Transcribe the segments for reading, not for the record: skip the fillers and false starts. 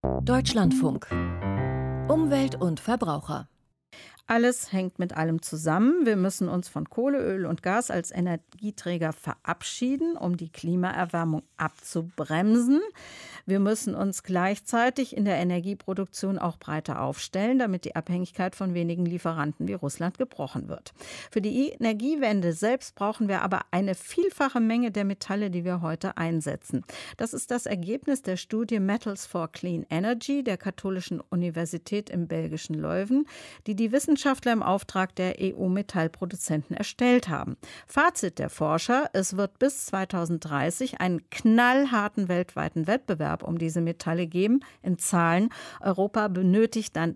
Deutschlandfunk. Umwelt und Verbraucher. Alles hängt mit allem zusammen. Wir müssen uns von Kohle, Öl und Gas als Energieträger verabschieden, um die Klimaerwärmung abzubremsen. Wir müssen uns gleichzeitig in der Energieproduktion auch breiter aufstellen, damit die Abhängigkeit von wenigen Lieferanten wie Russland gebrochen wird. Für die Energiewende selbst brauchen wir aber eine vielfache Menge der Metalle, die wir heute einsetzen. Das ist das Ergebnis der Studie Metals for Clean Energy der Katholischen Universität im belgischen Leuven, die Wissenschaftler im Auftrag der EU-Metallproduzenten erstellt haben. Fazit der Forscher: Es wird bis 2030 einen knallharten weltweiten Wettbewerb um diese Metalle geben. In Zahlen: Europa benötigt dann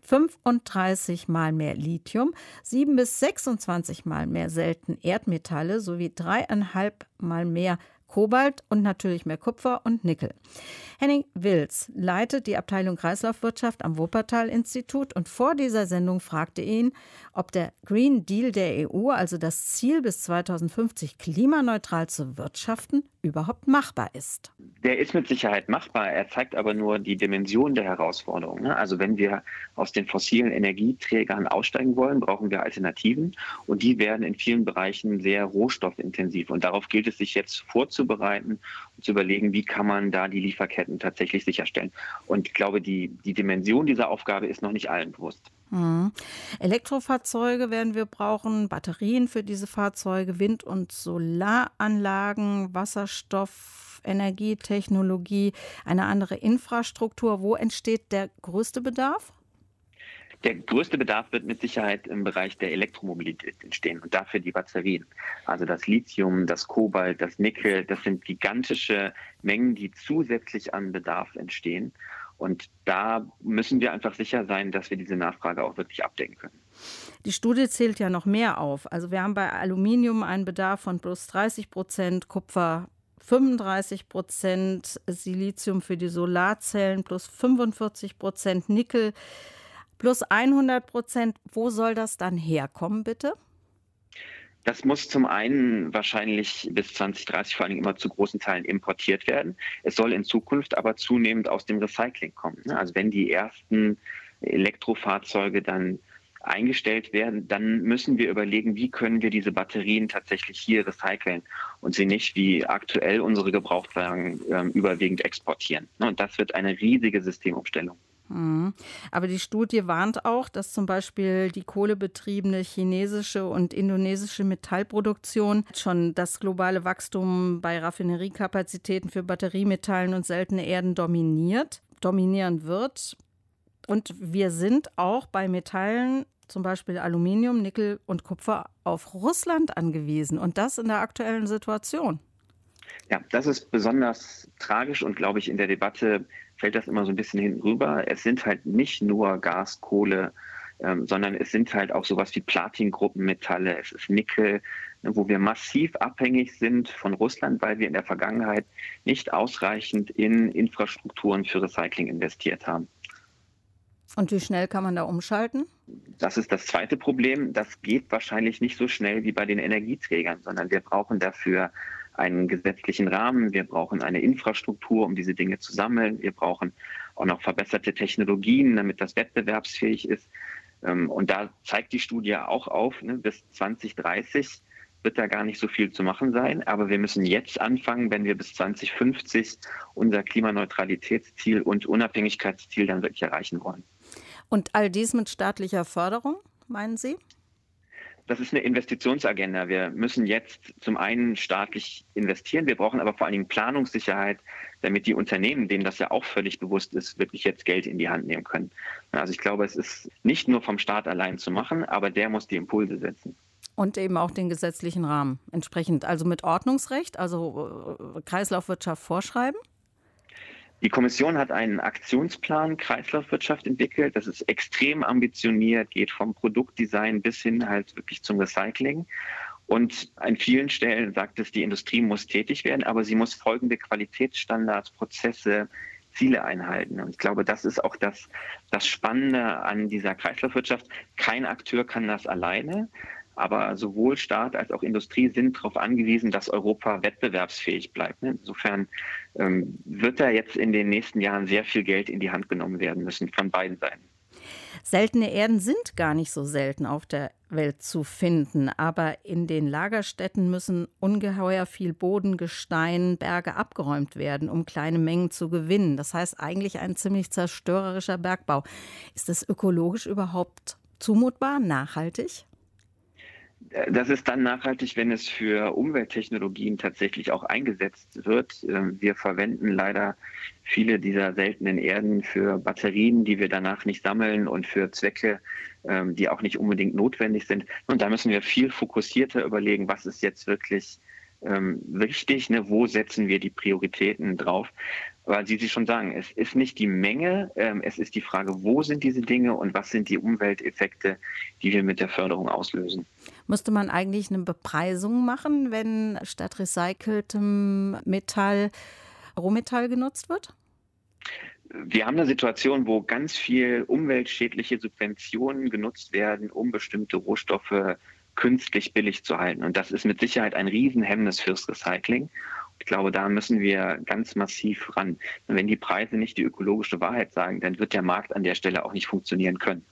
35 Mal mehr Lithium, 7 bis 26 Mal mehr seltene Erdmetalle sowie 3,5 Mal mehr Kobalt und natürlich mehr Kupfer und Nickel. Henning Wilz leitet die Abteilung Kreislaufwirtschaft am Wuppertal-Institut und vor dieser Sendung fragte ihn, ob der Green Deal der EU, also das Ziel bis 2050 klimaneutral zu wirtschaften, überhaupt machbar ist. Der ist mit Sicherheit machbar, er zeigt aber nur die Dimension der Herausforderung. Also wenn wir aus den fossilen Energieträgern aussteigen wollen, brauchen wir Alternativen und die werden in vielen Bereichen sehr rohstoffintensiv und darauf gilt es sich jetzt vorzubereiten und zu überlegen, wie kann man da die Lieferketten tatsächlich sicherstellen. Und ich glaube, die Dimension dieser Aufgabe ist noch nicht allen bewusst. Elektrofahrzeuge werden wir brauchen, Batterien für diese Fahrzeuge, Wind- und Solaranlagen, Wasserstoff, Energietechnologie, eine andere Infrastruktur. Wo entsteht der größte Bedarf? Der größte Bedarf wird mit Sicherheit im Bereich der Elektromobilität entstehen und dafür die Batterien. Also das Lithium, das Kobalt, das Nickel, das sind gigantische Mengen, die zusätzlich an Bedarf entstehen. Und da müssen wir einfach sicher sein, dass wir diese Nachfrage auch wirklich abdecken können. Die Studie zählt ja noch mehr auf. Also wir haben bei Aluminium einen Bedarf von plus 30%, Kupfer 35%, Silizium für die Solarzellen plus 45%, Nickel plus 100%. Wo soll das dann herkommen, bitte? Das muss zum einen wahrscheinlich bis 2030 vor allem immer zu großen Teilen importiert werden. Es soll in Zukunft aber zunehmend aus dem Recycling kommen. Also wenn die ersten Elektrofahrzeuge dann eingestellt werden, dann müssen wir überlegen, wie können wir diese Batterien tatsächlich hier recyceln und sie nicht wie aktuell unsere Gebrauchtwagen überwiegend exportieren. Und das wird eine riesige Systemumstellung. Aber die Studie warnt auch, dass zum Beispiel die kohlebetriebene chinesische und indonesische Metallproduktion schon das globale Wachstum bei Raffineriekapazitäten für Batteriemetallen und seltene Erden dominieren wird. Und wir sind auch bei Metallen, zum Beispiel Aluminium, Nickel und Kupfer, auf Russland angewiesen. Und das in der aktuellen Situation. Ja, das ist besonders tragisch und, glaube ich, in der Debatte fällt das immer so ein bisschen hinten rüber. Es sind halt nicht nur Gas, Kohle, sondern es sind halt auch sowas wie Platingruppenmetalle, es ist Nickel, wo wir massiv abhängig sind von Russland, weil wir in der Vergangenheit nicht ausreichend in Infrastrukturen für Recycling investiert haben. Und wie schnell kann man da umschalten? Das ist das zweite Problem. Das geht wahrscheinlich nicht so schnell wie bei den Energieträgern, sondern wir brauchen dafür einen gesetzlichen Rahmen, wir brauchen eine Infrastruktur, um diese Dinge zu sammeln, wir brauchen auch noch verbesserte Technologien, damit das wettbewerbsfähig ist. Und da zeigt die Studie auch auf, bis 2030 wird da gar nicht so viel zu machen sein, aber wir müssen jetzt anfangen, wenn wir bis 2050 unser Klimaneutralitätsziel und Unabhängigkeitsziel dann wirklich erreichen wollen. Und all dies mit staatlicher Förderung, meinen Sie? Das ist eine Investitionsagenda. Wir müssen jetzt zum einen staatlich investieren. Wir brauchen aber vor allen Dingen Planungssicherheit, damit die Unternehmen, denen das ja auch völlig bewusst ist, wirklich jetzt Geld in die Hand nehmen können. Also ich glaube, es ist nicht nur vom Staat allein zu machen, aber der muss die Impulse setzen. Und eben auch den gesetzlichen Rahmen entsprechend, also mit Ordnungsrecht, also Kreislaufwirtschaft vorschreiben? Die Kommission hat einen Aktionsplan Kreislaufwirtschaft entwickelt. Das ist extrem ambitioniert, geht vom Produktdesign bis hin halt wirklich zum Recycling. Und an vielen Stellen sagt es, die Industrie muss tätig werden, aber sie muss folgende Qualitätsstandards, Prozesse, Ziele einhalten. Und ich glaube, das ist auch das Spannende an dieser Kreislaufwirtschaft. Kein Akteur kann das alleine. Aber sowohl Staat als auch Industrie sind darauf angewiesen, dass Europa wettbewerbsfähig bleibt. Insofern wird da jetzt in den nächsten Jahren sehr viel Geld in die Hand genommen werden müssen von beiden Seiten. Seltene Erden sind gar nicht so selten auf der Welt zu finden, aber in den Lagerstätten müssen ungeheuer viel Boden, Gestein, Berge abgeräumt werden, um kleine Mengen zu gewinnen. Das heißt eigentlich ein ziemlich zerstörerischer Bergbau. Ist das ökologisch überhaupt zumutbar, nachhaltig? Das ist dann nachhaltig, wenn es für Umwelttechnologien tatsächlich auch eingesetzt wird. Wir verwenden leider viele dieser seltenen Erden für Batterien, die wir danach nicht sammeln und für Zwecke, die auch nicht unbedingt notwendig sind. Und da müssen wir viel fokussierter überlegen, was ist jetzt wirklich wichtig, ne? Wo setzen wir die Prioritäten drauf? Aber wie Sie schon sagen, es ist nicht die Menge, es ist die Frage, wo sind diese Dinge und was sind die Umwelteffekte, die wir mit der Förderung auslösen. Müsste man eigentlich eine Bepreisung machen, wenn statt recyceltem Metall Rohmetall genutzt wird? Wir haben eine Situation, wo ganz viel umweltschädliche Subventionen genutzt werden, um bestimmte Rohstoffe künstlich billig zu halten. Und das ist mit Sicherheit ein Riesenhemmnis fürs Recycling. Ich glaube, da müssen wir ganz massiv ran. Und wenn die Preise nicht die ökologische Wahrheit sagen, dann wird der Markt an der Stelle auch nicht funktionieren können.